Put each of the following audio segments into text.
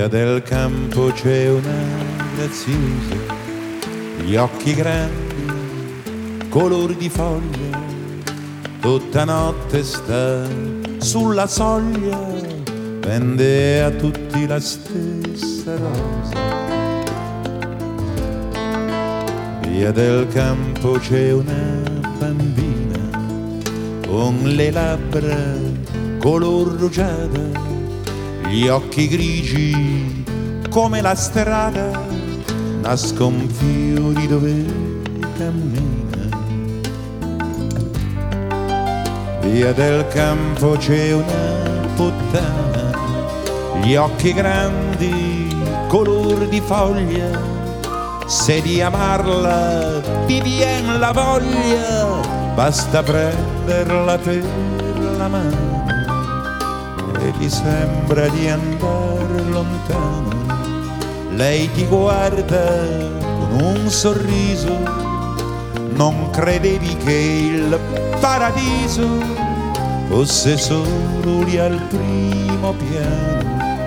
Via del campo c'è una graziosa, gli occhi grandi, color di foglia, tutta notte sta sulla soglia, vende a tutti la stessa rosa. Via del campo c'è una bambina con le labbra color rugiada, gli occhi grigi come la strada, nascon fiori dove cammina. Via del campo c'è una puttana, gli occhi grandi color di foglia, se di amarla ti vien la voglia, basta prenderla per la mano e ti sembra di andare lontano. Lei ti guarda con un sorriso, non credevi che il paradiso fosse solo lì al primo piano.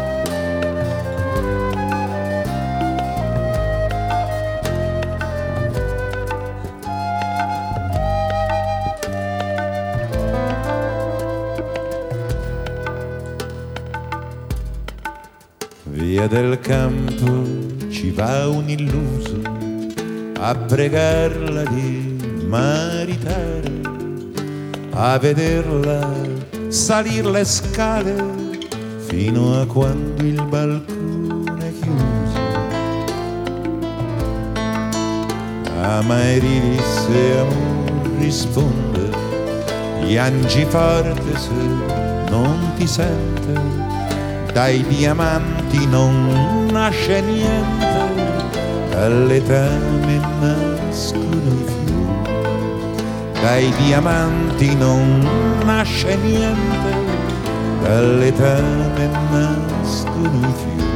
Via del campo ci va un illuso a pregarla di maritare, a vederla salir le scale fino a quando il balcone è chiuso. Amarissima amor risponde, piangi forte se non ti sente, dai diamanti non nasce niente, dall'etame nascono i fiori. Dai diamanti non nasce niente, dall'etame nascono i fiori.